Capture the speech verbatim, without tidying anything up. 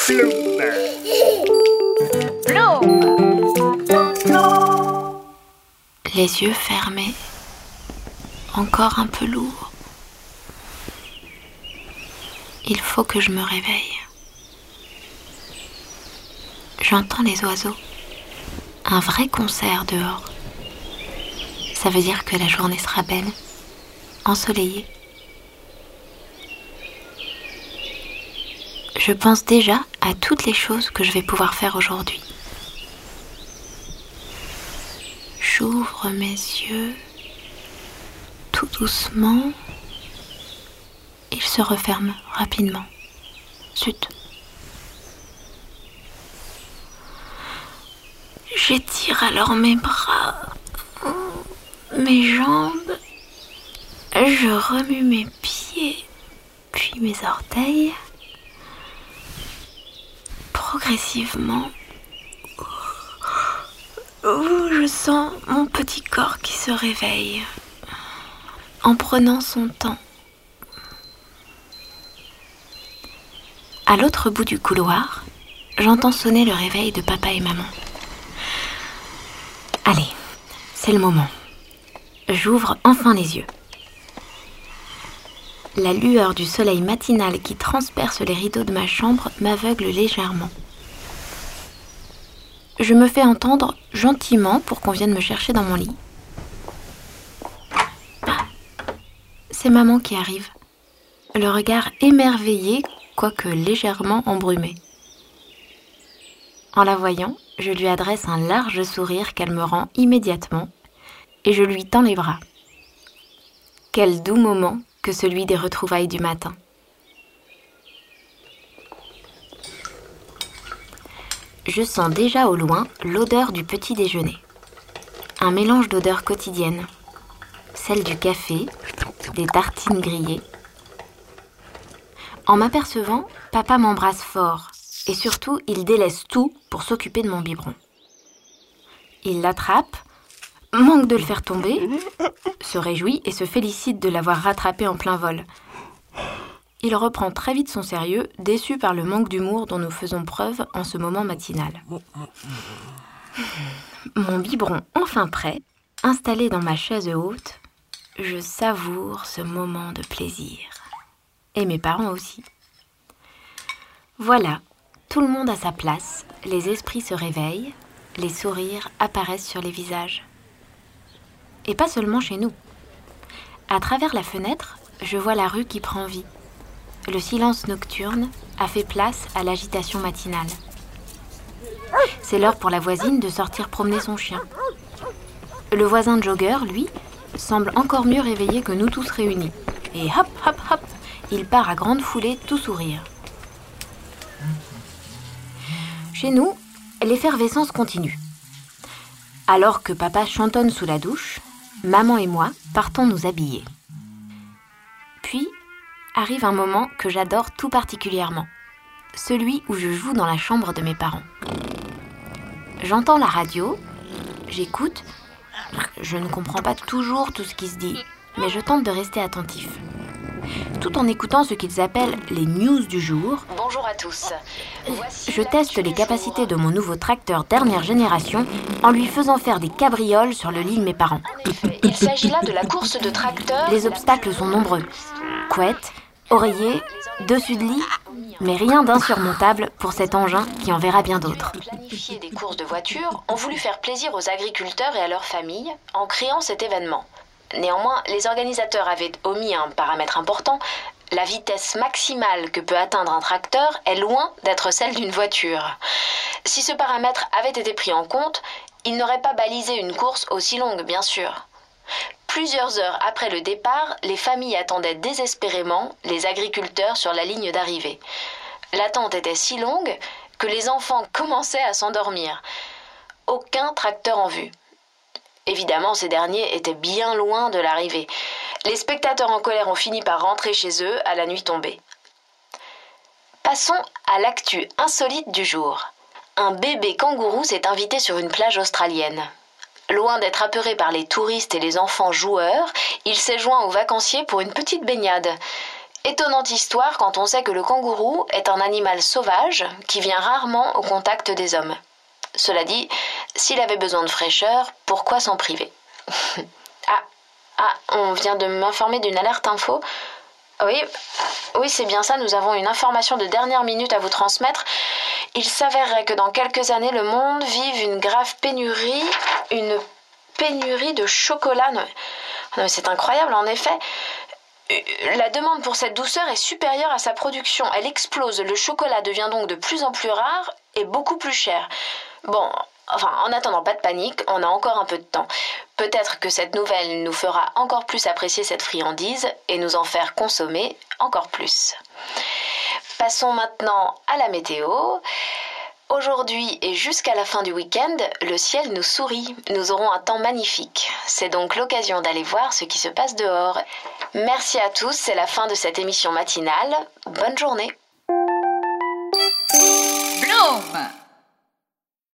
Ploum. Les yeux fermés, encore un peu lourds. Il faut que je me réveille. J'entends les oiseaux. Un vrai concert dehors. Ça veut dire que la journée sera belle, ensoleillée. Je pense déjà à toutes les choses que je vais pouvoir faire aujourd'hui. J'ouvre mes yeux tout doucement. Ils se referment rapidement. Zut. J'étire alors mes bras, mes jambes. Je remue mes pieds, puis mes orteils. Progressivement, je sens mon petit corps qui se réveille en prenant son temps. À l'autre bout du couloir, j'entends sonner le réveil de papa et maman. Allez, c'est le moment. J'ouvre enfin les yeux. La lueur du soleil matinal qui transperce les rideaux de ma chambre m'aveugle légèrement. Je me fais entendre gentiment pour qu'on vienne me chercher dans mon lit. C'est maman qui arrive, le regard émerveillé, quoique légèrement embrumé. En la voyant, je lui adresse un large sourire qu'elle me rend immédiatement et je lui tends les bras. Quel doux moment que celui des retrouvailles du matin. Je sens déjà au loin l'odeur du petit déjeuner. Un mélange d'odeurs quotidiennes. Celle du café, des tartines grillées. En m'apercevant, papa m'embrasse fort et surtout, il délaisse tout pour s'occuper de mon biberon. Il l'attrape, manque de le faire tomber, se réjouit et se félicite de l'avoir rattrapé en plein vol. Il reprend très vite son sérieux, déçu par le manque d'humour dont nous faisons preuve en ce moment matinal. Mon biberon enfin prêt, installé dans ma chaise haute, je savoure ce moment de plaisir. Et mes parents aussi. Voilà, tout le monde à sa place, les esprits se réveillent, les sourires apparaissent sur les visages. Et pas seulement chez nous. À travers la fenêtre, je vois la rue qui prend vie. Le silence nocturne a fait place à l'agitation matinale. C'est l'heure pour la voisine de sortir promener son chien. Le voisin jogger, lui, semble encore mieux réveillé que nous tous réunis. Et hop, hop, hop, il part à grande foulée, tout sourire. Chez nous, l'effervescence continue. Alors que papa chantonne sous la douche, maman et moi partons nous habiller. Puis arrive un moment que j'adore tout particulièrement, celui où je joue dans la chambre de mes parents. J'entends la radio, j'écoute, je ne comprends pas toujours tout ce qui se dit, mais je tente de rester attentif. Tout en écoutant ce qu'ils appellent les news du jour. Bonjour à tous. Voici je teste les capacités de mon nouveau tracteur dernière génération en lui faisant faire des cabrioles sur le lit de mes parents. En effet, il s'agit là de la course de tracteurs. Les obstacles sont nombreux. Couette, oreiller, dessus de lit, mais rien d'insurmontable pour cet engin qui en verra bien d'autres. Planifier des courses de voitures ont voulu faire plaisir aux agriculteurs et à leurs familles en créant cet événement. Néanmoins, les organisateurs avaient omis un paramètre important. La vitesse maximale que peut atteindre un tracteur est loin d'être celle d'une voiture. Si ce paramètre avait été pris en compte, il n'aurait pas balisé une course aussi longue, bien sûr. Plusieurs heures après le départ, les familles attendaient désespérément les agriculteurs sur la ligne d'arrivée. L'attente était si longue que les enfants commençaient à s'endormir. Aucun tracteur en vue. Évidemment, ces derniers étaient bien loin de l'arrivée. Les spectateurs en colère ont fini par rentrer chez eux à la nuit tombée. Passons à l'actu insolite du jour. Un bébé kangourou s'est invité sur une plage australienne. Loin d'être apeuré par les touristes et les enfants joueurs, il s'est joint aux vacanciers pour une petite baignade. Étonnante histoire quand on sait que le kangourou est un animal sauvage qui vient rarement au contact des hommes. Cela dit, s'il avait besoin de fraîcheur, pourquoi s'en priver? ah, ah, on vient de m'informer d'une alerte info. Oui, oui, c'est bien ça, nous avons une information de dernière minute à vous transmettre. Il s'avérerait que dans quelques années, le monde vive une grave pénurie, une pénurie de chocolat. Non, mais c'est incroyable, en effet. La demande pour cette douceur est supérieure à sa production. Elle explose. Le chocolat devient donc de plus en plus rare et beaucoup plus cher. Bon, enfin, en attendant, pas de panique, on a encore un peu de temps. Peut-être que cette nouvelle nous fera encore plus apprécier cette friandise et nous en faire consommer encore plus. Passons maintenant à la météo. Aujourd'hui et jusqu'à la fin du week-end, le ciel nous sourit. Nous aurons un temps magnifique. C'est donc l'occasion d'aller voir ce qui se passe dehors. Merci à tous, c'est la fin de cette émission matinale. Bonne journée.